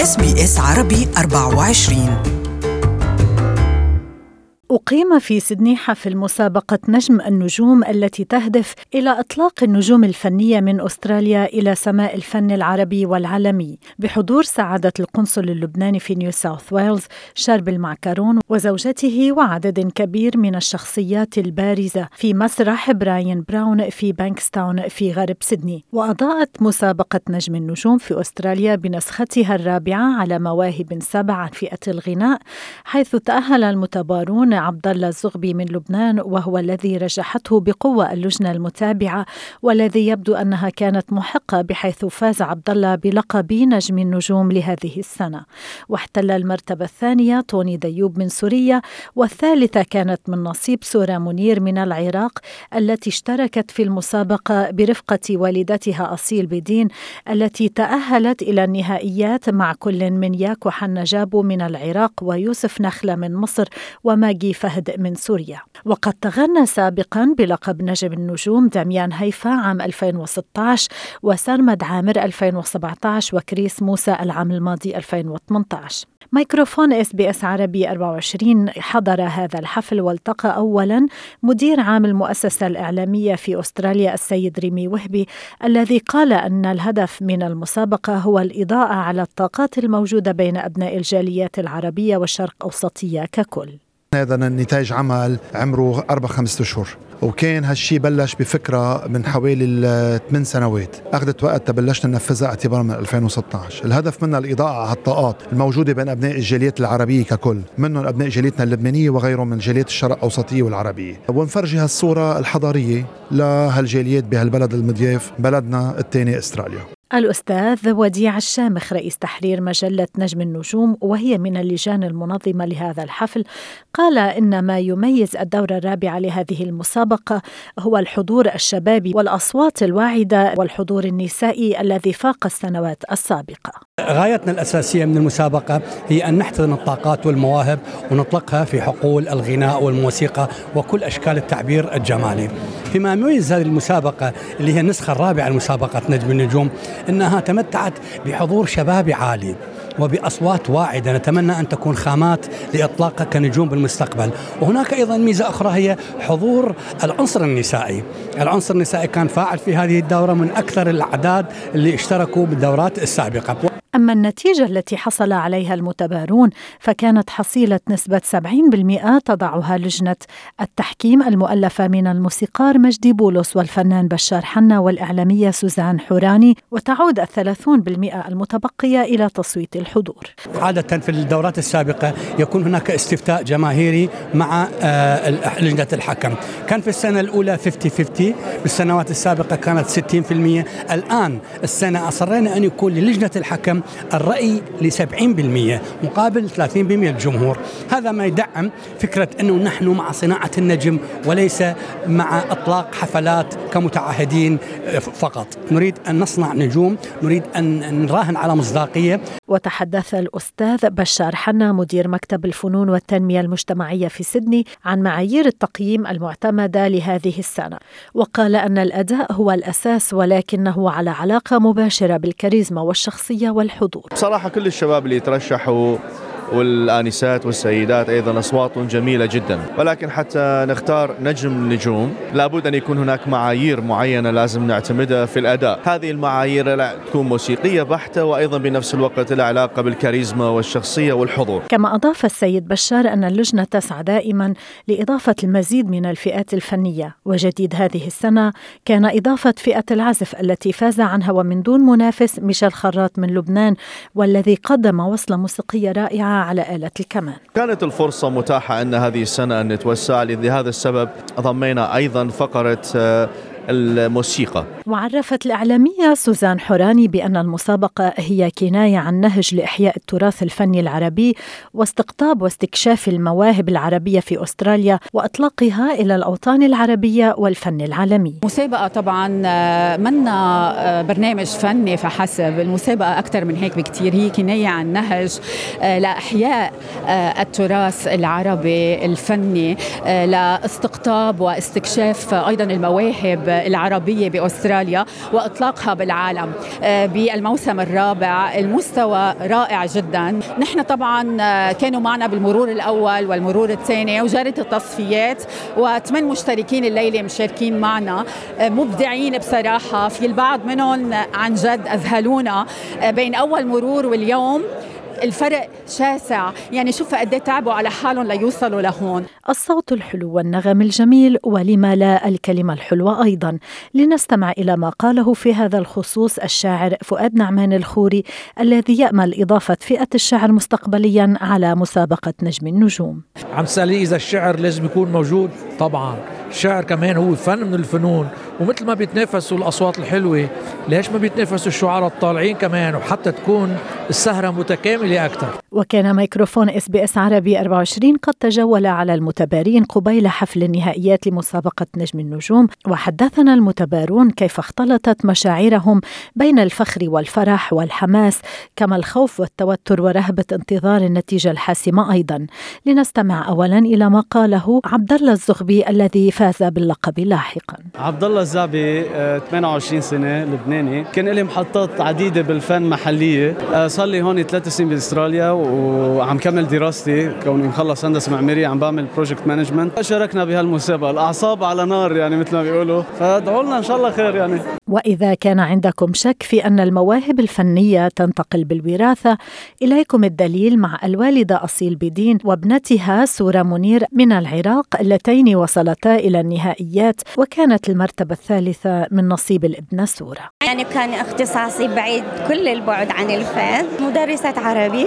SBS عربي 24. أقيم في سيدني حفل مسابقة نجم النجوم التي تهدف إلى إطلاق النجوم الفنية من أستراليا إلى سماء الفن العربي والعالمي، بحضور سعادة القنصل اللبناني في نيو ساوث ويلز شرب المعكرون وزوجته وعدد كبير من الشخصيات البارزة في مسرح براين براون في بانكستاون في غرب سيدني. وأضاءت مسابقة نجم النجوم في أستراليا بنسختها الرابعة على مواهب 7 فئة الغناء، حيث تأهل المتبارون عبد الله الزغبي من لبنان، وهو الذي رجحته بقوة اللجنة المتابعة، والذي يبدو أنها كانت محقة، بحيث فاز عبد الله بلقب نجم النجوم لهذه السنة. واحتل المرتبة الثانية توني ديوب من سوريا، والثالثة كانت من نصيب سورة منير من العراق، التي اشتركت في المسابقة برفقة والدتها أصيل بدين، التي تأهلت إلى النهائيات مع كل من ياكو حنا جابو من العراق ويوسف نخلة من مصر وماجي فهد من سوريا. وقد تغنى سابقا بلقب نجم النجوم داميان هيفا عام 2016 وسرمد عامر 2017 وكريس موسى العام الماضي 2018. ميكروفون SBS عربي 24 حضر هذا الحفل، والتقى أولا مدير عام المؤسسة الإعلامية في أستراليا السيد ريمي وهبي، الذي قال أن الهدف من المسابقة هو الإضاءة على الطاقات الموجودة بين أبناء الجاليات العربية والشرق أوسطية ككل. هذا النتاج عمل عمره 4-5 أشهر، وكان هالشي بلش بفكرة من حوالي 8 سنوات، أخذت وقت تبلشنا ننفذها اعتبارا من 2016. الهدف منها الإضاءة على الطاقات الموجودة بين أبناء الجاليات العربية ككل، منهم أبناء جاليتنا اللبنانية وغيرهم من جاليات الشرق أوسطية والعربية، ونفرجي هالصورة الحضارية لهالجاليات بهالبلد المضياف بلدنا الثاني أستراليا. الأستاذ وديع الشامخ رئيس تحرير مجلة نجم النجوم، وهي من اللجان المنظمة لهذا الحفل، قال إن ما يميز الدورة الرابعة لهذه المسابقة هو الحضور الشبابي والأصوات الواعدة والحضور النسائي الذي فاق السنوات السابقة. غايتنا الأساسية من المسابقة هي أن نحتضن الطاقات والمواهب ونطلقها في حقول الغناء والموسيقى وكل أشكال التعبير الجمالي. فيما يميز هذه المسابقة اللي هي النسخة الرابعة لمسابقة نجم النجوم إنها تمتعت بحضور شبابي عالي وبأصوات واعدة، نتمنى أن تكون خامات لإطلاقها كنجوم بالمستقبل. وهناك أيضا ميزة أخرى هي حضور العنصر النسائي. العنصر النسائي كان فاعل في هذه الدورة من أكثر الأعداد اللي اشتركوا بالدورات السابقة. أما النتيجة التي حصل عليها المتبارون فكانت حصيلة نسبة 70% تضعها لجنة التحكيم المؤلفة من الموسيقار مجدي بولس والفنان بشار حنا والإعلامية سوزان حوراني، وتعود 30% المتبقية إلى تصويت الحضور. عادة في الدورات السابقة يكون هناك استفتاء جماهيري مع لجنة الحكم، كان في السنة الأولى 50-50، بالسنوات السابقة كانت 60%. الآن السنة أصرينا أن يكون للجنة الحكم الرأي ل70% مقابل 30% الجمهور. هذا ما يدعم فكرة أنه نحن مع صناعة النجم وليس مع إطلاق حفلات كمتعهدين فقط. نريد أن نصنع نجوم، نريد أن نراهن على مصداقية. وتحدث الأستاذ بشار حنا مدير مكتب الفنون والتنمية المجتمعية في سيدني عن معايير التقييم المعتمدة لهذه السنة، وقال أن الأداء هو الأساس ولكنه على علاقة مباشرة بالكاريزما والشخصية والحضور. بصراحة كل الشباب اللي يترشحوا والآنسات والسيدات أيضا أصوات جميلة جدا، ولكن حتى نختار نجم نجوم لابد أن يكون هناك معايير معينة لازم نعتمدها في الأداء. هذه المعايير لا تكون موسيقية بحتة، وأيضا بنفس الوقت لها علاقة بالكاريزما والشخصية والحضور. كما أضاف السيد بشار أن اللجنة تسعى دائما لإضافة المزيد من الفئات الفنية، وجديد هذه السنة كان إضافة فئة العزف التي فاز عنها ومن دون منافس ميشيل خراط من لبنان، والذي قدم وصلة موسيقية رائعة على آلة الكمان. كانت الفرصة متاحة أن هذه السنة أن نتوسع، لهذا السبب ضمينا أيضا فقرة الموسيقى. وعرفت الإعلامية سوزان حوراني بأن المسابقة هي كناية عن نهج لإحياء التراث الفني العربي واستقطاب واستكشاف المواهب العربية في أستراليا وإطلاقها إلى الأوطان العربية والفن العالمي. مسابقة طبعا منا برنامج فني فحسب، المسابقة أكثر من هيك بكتير، هي كناية عن نهج لإحياء التراث العربي الفني، لاستقطاب واستكشاف أيضا المواهب العربية بأستراليا وإطلاقها بالعالم بالموسم الرابع. المستوى رائع جدا. نحن طبعا كانوا معنا بالمرور الأول والمرور الثاني وجرت التصفيات، و8 مشتركين الليلة مشاركين معنا، مبدعين بصراحة. في البعض منهم عن جد أذهلونا بين أول مرور واليوم. الفرق شاسع، يعني شوف قد ايه تعبوا على حالهم ليوصلوا لهون. الصوت الحلو والنغم الجميل، ولما لا الكلمة الحلوة أيضا. لنستمع إلى ما قاله في هذا الخصوص الشاعر فؤاد نعمان الخوري، الذي يأمل إضافة فئة الشعر مستقبليا على مسابقة نجم النجوم. عم تسألي إذا الشعر لازم يكون موجود؟ طبعا الشعر كمان هو فن من الفنون، ومثل ما بيتنافسوا الأصوات الحلوة ليش ما بيتنافسوا الشعراء الطالعين كمان، وحتى تكون السهرة متكاملة أكثر. وكان ميكروفون SBS عربي 24 قد تجول على المتبارين قبيل حفل النهائيات لمسابقة نجم النجوم، وحدثنا المتبارون كيف اختلطت مشاعرهم بين الفخر والفرح والحماس، كما الخوف والتوتر ورهبة انتظار النتيجة الحاسمة أيضا. لنستمع أولا إلى ما قاله عبد الله الزغبي الذي فاز باللقب لاحقا. عبد الله الزعبي 28 سنة، لبناني، كان لي محطات عديدة بالفن محلية. صار لي هون 3 سنين باستراليا وعم كمل دراستي كوني مخلص هندسة معمارية، عم بعمل بروجكت مانجمنت. شاركنا بهالمسابقة، الأعصاب على نار يعني مثل ما بيقولوا، فادعوا لنا إن شاء الله خير يعني. وإذا كان عندكم شك في أن المواهب الفنية تنتقل بالوراثة، إليكم الدليل مع الوالدة أصيل بدين وابنتها سورة منير من العراق، اللتين وصلتا إلى النهائيات، وكانت المرتبة الثالثة من نصيب الابنة سورة. يعني كان اختصاصي بعيد كل البعد عن الفن، مدرسة عربي،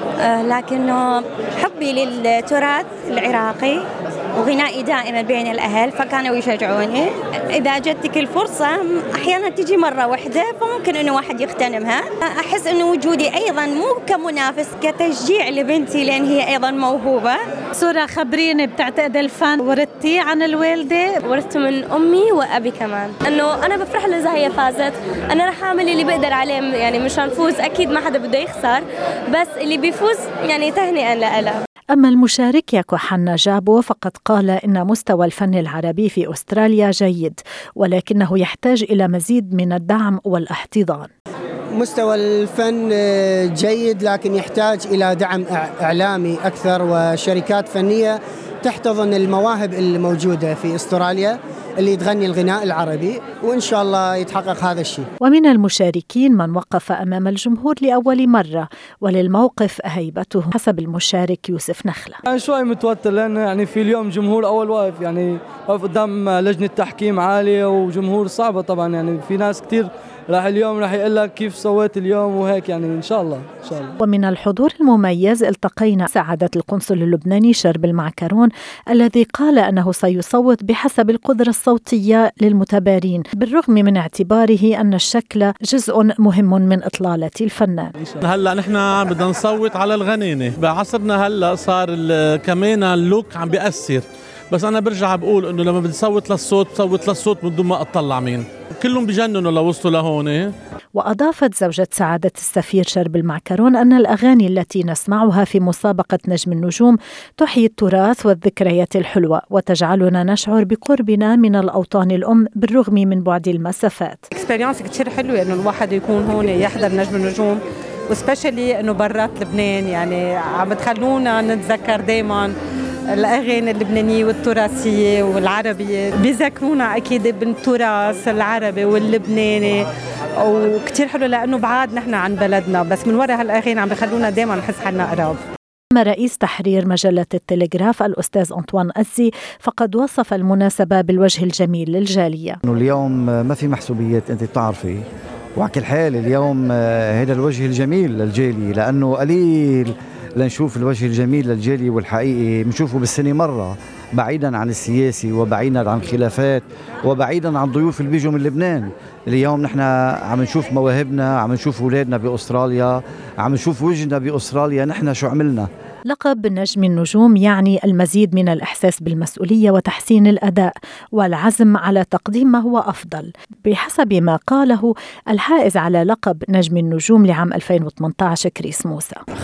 لكنه حبي للتراث العراقي وغنائي دائما بين الأهل، فكانوا يشجعوني. إذا جتك الفرصة أحيانا تجي مرة واحدة، فممكن إنه واحد يغتنمها. أحس إنه وجودي أيضا مو كمنافس، كتشجيع لبنتي لأن هي أيضا موهوبة. سورة، خبريني، بتعتقد الفن ورثتي عن الوالدة؟ ورثته من أمي وأبي كمان. إنه أنا بفرح لها إذا هي فازت، أنا رح أعمل اللي بقدر عليه يعني مشان فوز. أكيد ما حدا بده يخسر، بس اللي بيفوز يعني تهنئة لها. أما المشارك ياكو حنا جابو فقد قال إن مستوى الفن العربي في أستراليا جيد، ولكنه يحتاج إلى مزيد من الدعم والاحتضان. مستوى الفن جيد، لكن يحتاج إلى دعم إعلامي أكثر وشركات فنية تحتضن المواهب الموجودة في أستراليا اللي تغني الغناء العربي، وإن شاء الله يتحقق هذا الشيء. ومن المشاركين من وقف أمام الجمهور لأول مرة، وللموقف هيبته حسب المشارك يوسف نخلة. أنا شوي متوتر لأن يعني في اليوم جمهور أول واقف، يعني واقف قدام لجنة تحكيم عالية وجمهور صعبة طبعا، يعني في ناس كتير اليوم راح يقول لك كيف سويت اليوم وهيك، يعني إن شاء الله. ومن الحضور المميز التقينا سعادة القنصل اللبناني شرب المعكرون، الذي قال أنه سيصوت بحسب القدرة الصوتية للمتبارين، بالرغم من اعتباره أن الشكل جزء مهم من إطلالة الفنان. هلا نحن بدنا نصوت على الغنينة، بعصرنا هلا صار كمان اللوك عم بيأثر، بس أنا برجع بقول إنه لما بدي صوت للصوت صوت للصوت من دون ما أطلع مين، كلهم بيجننوا لو وصلوا لهون. وأضافت زوجة سعادة السفير شرب المعكرون أن الأغاني التي نسمعها في مسابقة نجم النجوم تحيي التراث والذكريات الحلوة، وتجعلنا نشعر بقربنا من الأوطان الأم بالرغم من بعد المسافات. إكسبيرينس كتير حلوة إنه الواحد يكون هون يحضر نجم النجوم، وسبيشالي إنه برات لبنان، يعني عم بتخلونا نتذكر دايما الأغاني اللبنانية والتراثية والعربية، بيذكرونا أكيد بالتراث العربي واللبناني، وكتير حلو لأنه بعاد نحن عن بلدنا، بس من وراء هالأغاني عم بيخلونا دايما نحس حالنا قراب. أما رئيس تحرير مجلة التلغراف الأستاذ أنطوان أزي فقد وصف المناسبة بالوجه الجميل للجالية. اليوم ما في محسوبيات، أنت بتعرفي، وعلى كل حال اليوم هذا الوجه الجميل للجالية، لأنه قليل لنشوف الوجه الجميل للجالية والحقيقي بنشوفه بالسنة مرة، بعيدا عن السياسي وبعيدا عن الخلافات وبعيدا عن ضيوف اللي بيجوا من لبنان. اليوم نحن عم نشوف مواهبنا، عم نشوف أولادنا بأستراليا، عم نشوف وجهنا بأستراليا. نحن شو عملنا؟ لقب نجم النجوم يعني المزيد من الإحساس بالمسؤولية وتحسين الأداء والعزم على تقديم ما هو أفضل، بحسب ما قاله الحائز على لقب نجم النجوم لعام 2018 كريس موسى.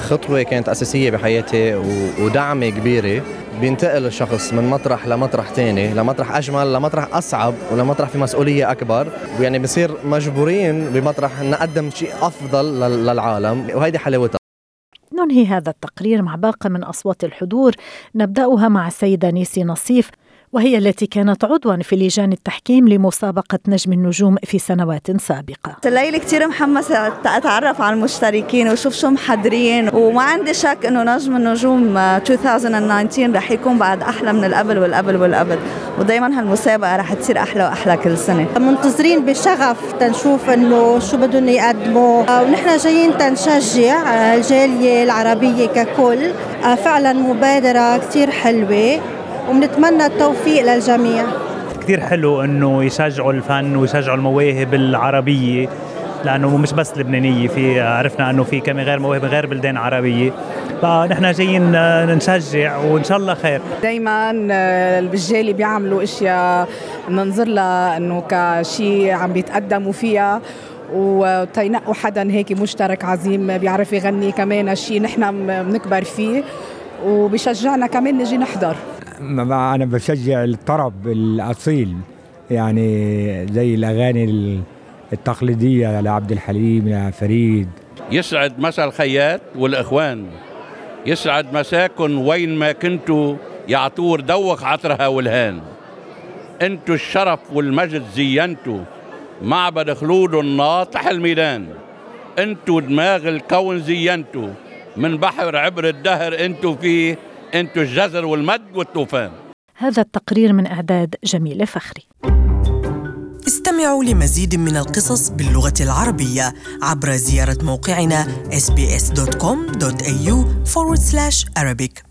خطوة كانت أساسية بحياتي ودعمة كبيرة. بينتقل الشخص من مطرح لمطرح تاني، لمطرح أجمل، لمطرح أصعب، ولمطرح في مسؤولية أكبر، ويعني بصير مجبورين بمطرح نقدم شيء أفضل للعالم، وهيدي حلاوتها. ننهي هذا التقرير مع باقة من أصوات الحضور، نبدأها مع السيدة نيسي نصيف، وهي التي كانت عضواً في لجان التحكيم لمسابقة نجم النجوم في سنوات سابقة. الليلة كتير محمسة أتعرف على المشتركين وشوف شو محضرين، وما عندي شك إنه نجم النجوم 2019 رح يكون بعد أحلى من القبل والقبل والقبل، ودايماً هالمسابقة رح تصير أحلى وأحلى كل سنة. منتظرين بشغف تنشوف إنه شو بدهم يقدموا، ونحن جايين تنشجع الجالية العربية ككل. فعلاً مبادرة كتير حلوة وبنتمنى التوفيق للجميع. كتير حلو انه يشجعوا الفن ويشجعوا المواهب العربية، لانه مش بس لبنانية، في عرفنا انه في كم غير مواهب غير بلدان عربية، فنحن جايين نشجع وان شاء الله خير. دايما الرجال بيعملوا اشياء ننظر لها انه كشيء عم بيتقدموا فيها، وتينقوا حدا هيك مشترك عظيم بيعرف يغني كمان، شيء نحن بنكبر فيه وبيشجعنا كمان نجي نحضر. أنا بشجع الطرب الأصيل، يعني زي الأغاني التقليدية لعبد الحليم، لفريد. يسعد مساء الخيات والإخوان، يسعد مساكن وين ما كنتوا، يا عطور دوق عطرها والهان. انتوا الشرف والمجد زينتوا، معبد خلود ناطح الميدان. انتوا دماغ الكون زينتوا، من بحر عبر الدهر انتوا فيه، انتوا الجزر والمد والطوفان. هذا التقرير من إعداد جميلة فخري. استمعوا لمزيد من القصص باللغة العربية عبر زيارة موقعنا sbs.com.au/Arabic.